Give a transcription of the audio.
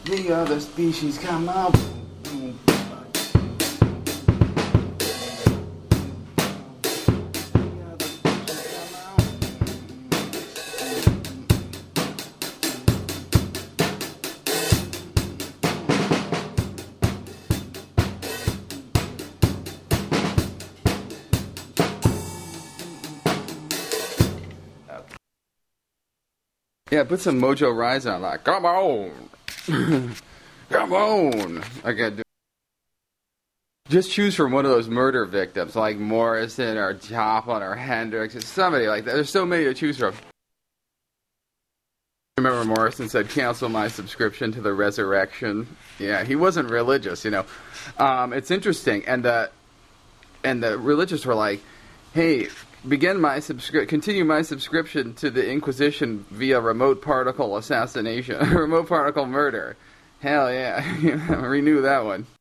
The other species come out. Yeah, put some Mojo Rise on, like, come on! Come on! I gotta do. Just choose from one of those murder victims, like Morrison or Joplin or Hendrix, or somebody like that. There's so many to choose from. I remember Morrison said, cancel my subscription to the Resurrection. Yeah, he wasn't religious, you know. It's interesting, and the religious were like, hey, continue my subscription to the Inquisition via remote particle assassination, remote particle murder. Hell yeah, renew that one.